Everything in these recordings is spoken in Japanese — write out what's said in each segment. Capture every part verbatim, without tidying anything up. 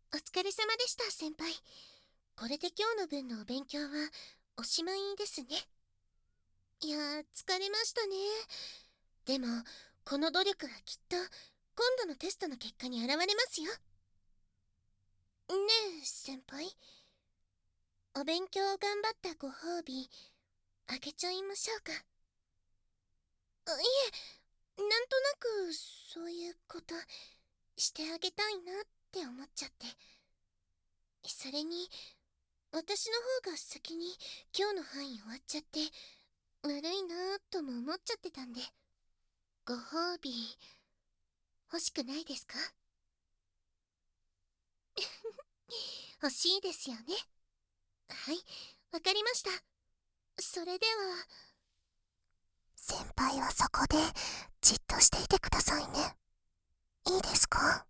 お疲れ様でした、先輩。これで今日の分のお勉強はおしまいですね。いやー、疲れましたね。でも、この努力はきっと今度のテストの結果に現れますよ。ねえ、先輩。お勉強頑張ったご褒美、あげちゃいましょうか。あ、いえ、なんとなくそういうことしてあげたいなって思っちゃって。それに、私の方が先に今日の範囲終わっちゃって悪いなぁとも思っちゃってたんで。ご褒美欲しくないですか？欲しいですよね。はい、わかりました。それでは。先輩はそこでじっとしていてくださいね。いいですか？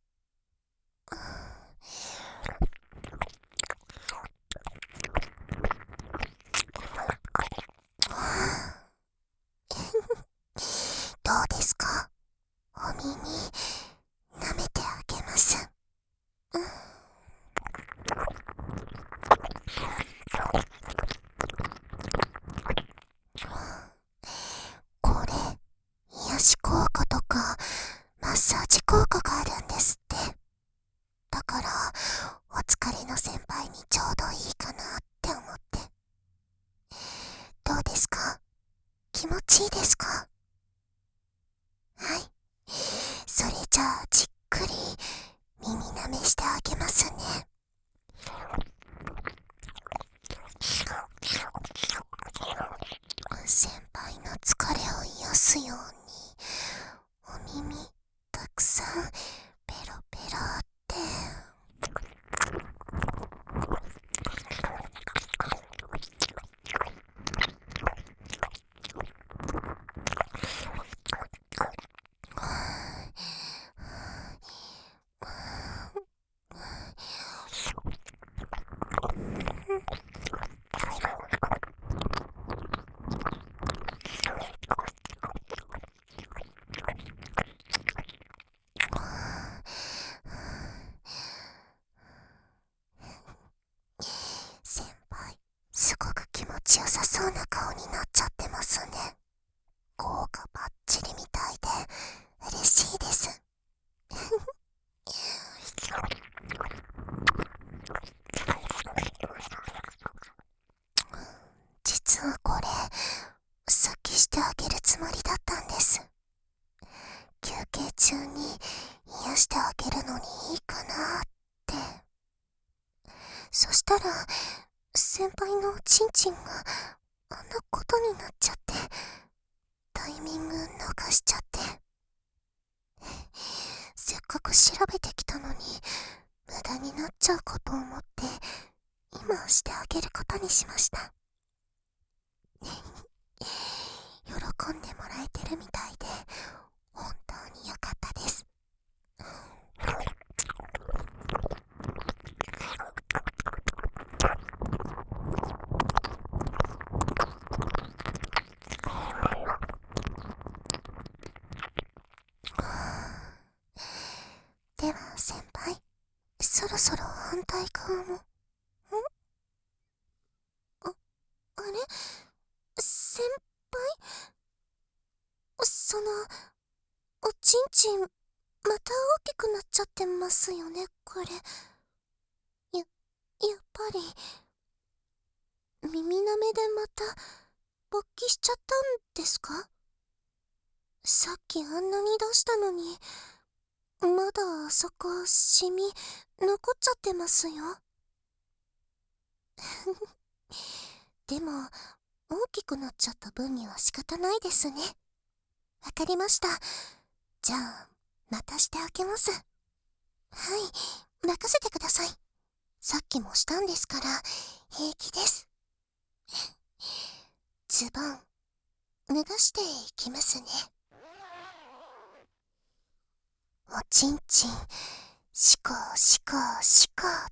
どうですか？お耳舐めてあげます。うん、これ癒し効果とかマッサージ効果があるんですって。だからお疲れの先輩にちょうどいいかなって思って。どうですか？気持ちいいですか？はい。それじゃあじっくり耳舐めしてあげますね。先輩の疲れを癒すようにお耳たくさんペロペロって。先輩、すごく気持ちよさそうな顔になっちゃってますね。効果バッチリみたいで嬉しいです。実はこれ、さっきしてあげるつもりだったんです。休憩中に癒してあげるのにいいかなって。そしたら、先輩のおちんちんがあんなことになっちゃって、タイミング逃しちゃって。せっかく調べてきたのに、無駄になっちゃうことを思って、今してあげることにしました。喜んでもらえてるみたいで、本当に良かったです。では先輩、そろそろ反対側も。ん？あ、あれ？先輩？その、おちんちん、また大きくなっちゃってますよね、これ。や、やっぱり、耳舐めでまた、勃起しちゃったんですか？さっきあんなに出したのに、まだあそこ、シミ、残っちゃってますよ。でも、大きくなっちゃった分には仕方ないですね。わかりました。じゃあ、またしてあげます。はい、任せてください。さっきもしたんですから、平気です。ズボン、脱がしていきますね。おちんちん、しこしこしこって。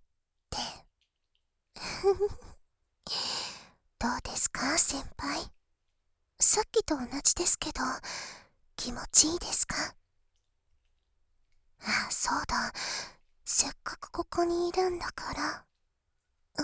どうですか、先輩。さっきと同じですけど、気持ちいいですか？あ、そうだ。 せっかくここにいるんだから。うん。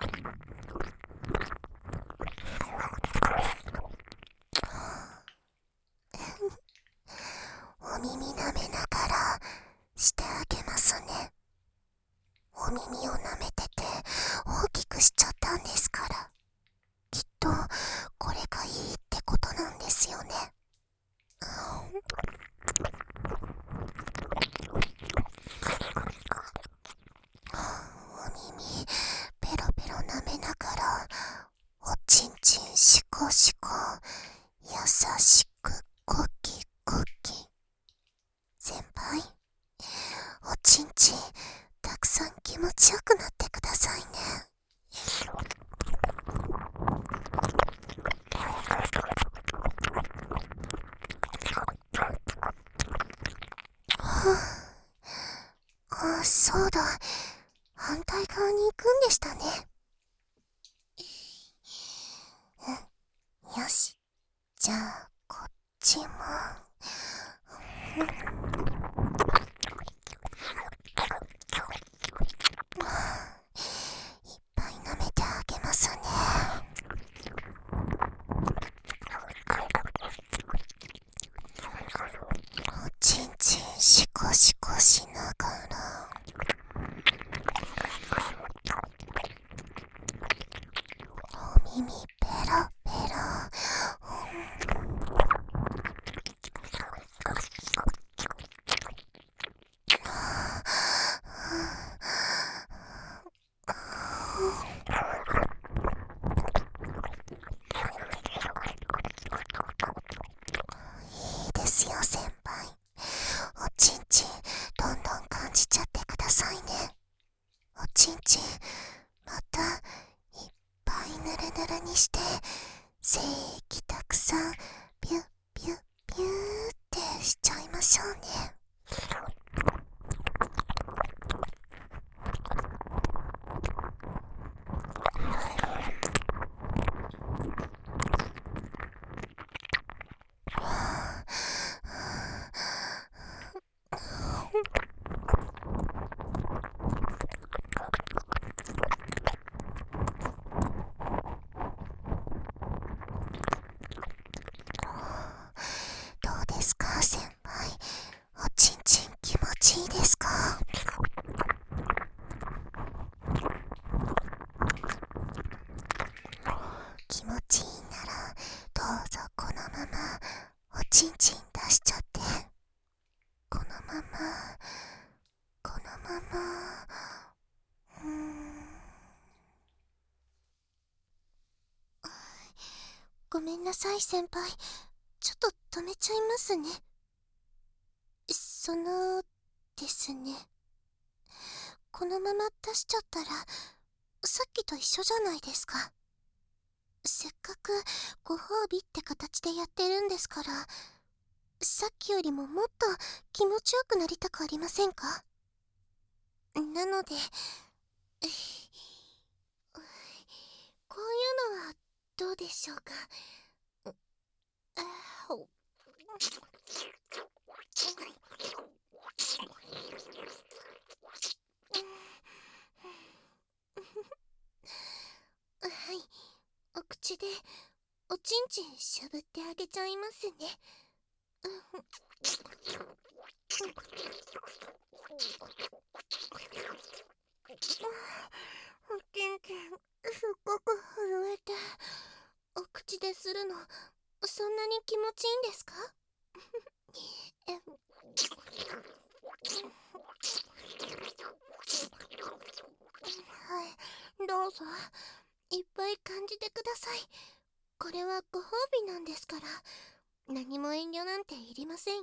お耳舐めながらしてあげますね。お耳を舐めてて大きくしちゃったんですから、きっとこれがいいってことなんですよね。お耳ペロペロ舐めながら、おちんちんシコシコ優しくコキコキ。先輩、おちんちんたくさん気持ちよくなってくださいね。あ、そうだ。反対側に行くんでしたね。うん、よし。じゃあ、こっちも。いっぱい舐めてあげますね。おちんちんシコシコしながら、お耳ペロペロ。いいですよ先輩。おちんちんどんどん感じちゃってくださいね。おちんちんまたいっぱいぬるぬるにして、精液たくさんピュッピュッピューってしちゃいましょうね。どうですか先輩、おちんちん気持ちいいですか？気持ちいいならどうぞこのままおちんちん出しちゃって。このままこのままうーん。ごめんなさい先輩、ちょっと止めちゃいますね。そのですね、このまま出しちゃったらさっきと一緒じゃないですか。せっかくご褒美って形でやってるんですから、さっきよりももっと気持ちよくなりたくありませんか？なので、こういうのはどうでしょうか。あーはい、お口でおちんちんしゃぶってあげちゃいますね。おちんちんすっごく震えて、お口でするのそんなに気持ちいいんですか？えはい、どうぞいっぱい感じてください。これはご褒美なんですから、何も遠慮なんていりませんよ。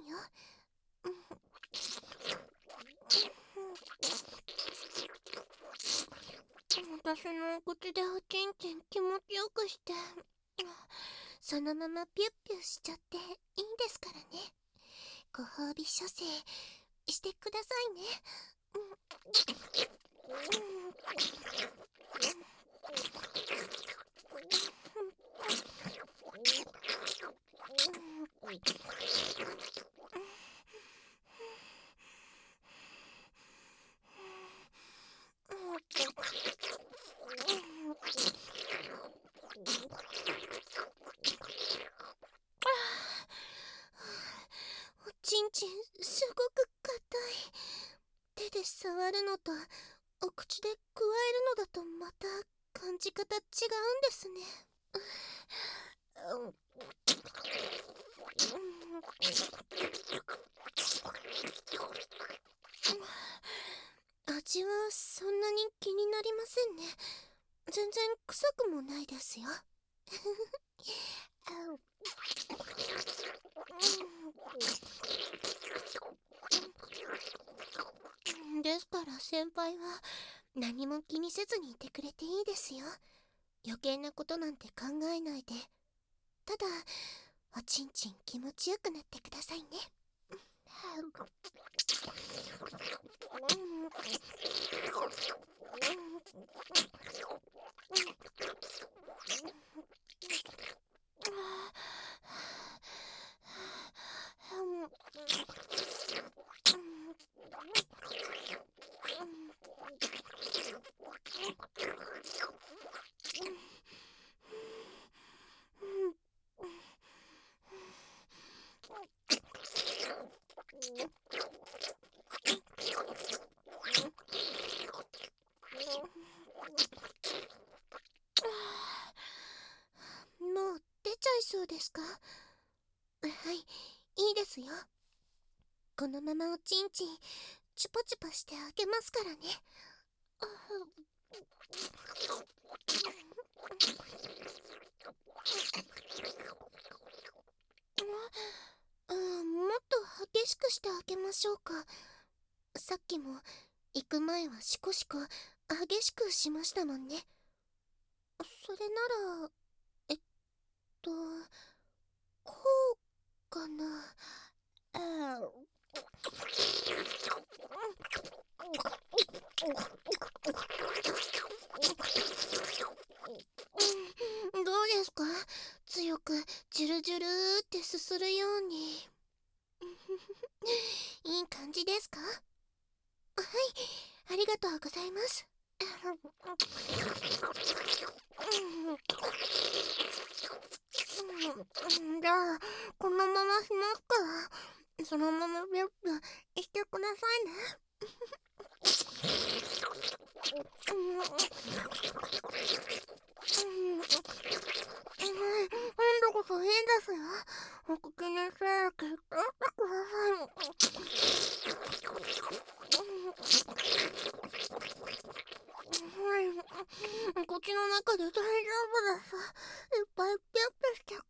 私のお口でおちんちん気持ちよくして、そのままピュッピュッしちゃっていいんですからね。ご褒美処世してくださいね。 のとお口で加えるのだとまた感じ方違うんですね。味はそんなに気になりませんね。全然臭くもないですよ。ですから先輩は何も気にせずにいてくれていいですよ。余計なことなんて考えないで。ただおちんちん気持ちよくなってくださいね。もう出ちゃいそうですか？はい、いいですよ。このままおちんちんチュパチュパしてあげますからね。うん、もっと激しくしてあげましょうか。さっきも行く前はシコシコ激しくしましたもんね。それならえっとこうかな。うん、どうですか？強くジュルジュルーってすするように。いい感じですか？はい、ありがとうございます。じゃあこのまましますから、そのままビュッとしてくださいね。今度こそいいですよ。お口にしてきっとしてください。口の中で大丈夫です。いっぱいピュッピュしてく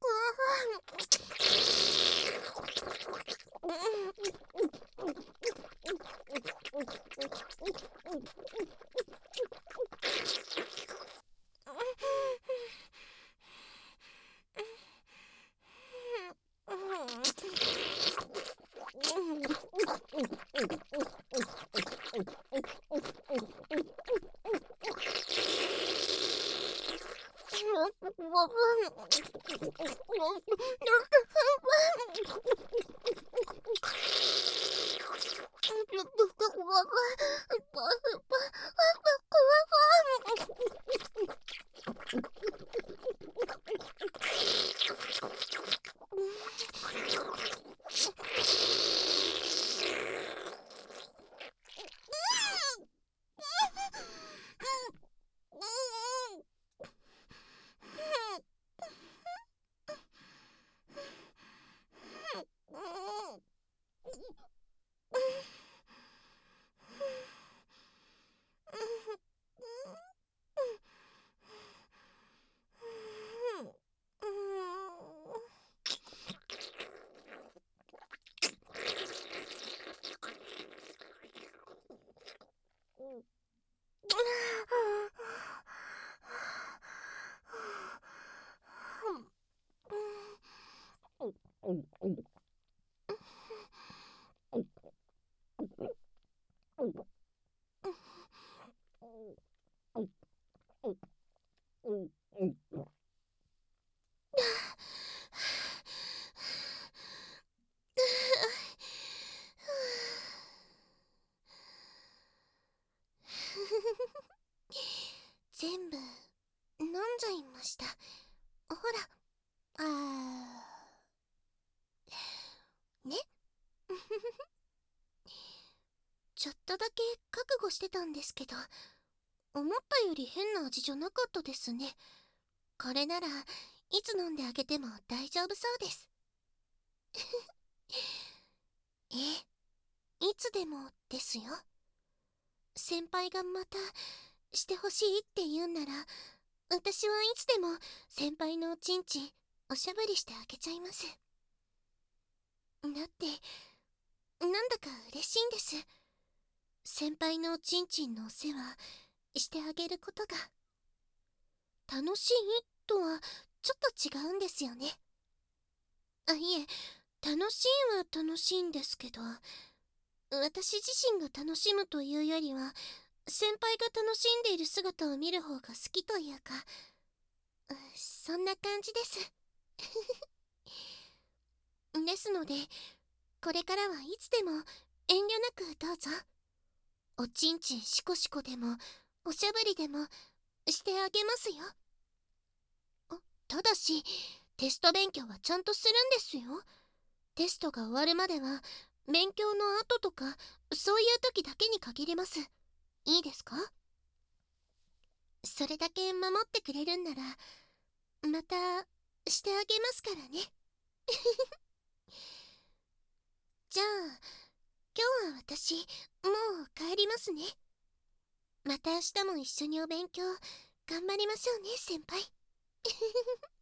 全部飲んじゃいました。ほら、あーね。ちょっとだけ覚悟ししてたんですけど、思ったより変な味じゃなかったですね。これならいつ飲んであげても大丈夫そうです。え、いつでもですよ。先輩がまたしてほしいって言うなら、私はいつでも先輩のおちんちんおしゃぶりしてあげちゃいます。だってなんだか嬉しいんです。先輩のおちんちんのお世話してあげることが。楽しいとはちょっと違うんですよね。あ、いえ、楽しいは楽しいんですけど、私自身が楽しむというよりは、先輩が楽しんでいる姿を見る方が好きというか、うそんな感じです。ですので、これからはいつでも遠慮なくどうぞ。おちんちんシコシコでもおしゃぶりでもしてあげますよ。ただしテスト勉強はちゃんとするんですよ。テストが終わるまでは勉強の後とかそういう時だけに限ります。いいですか？それだけ守ってくれるんならまたしてあげますからね。じゃあ今日は私もう帰りますね。また明日も一緒にお勉強頑張りましょうね、先輩。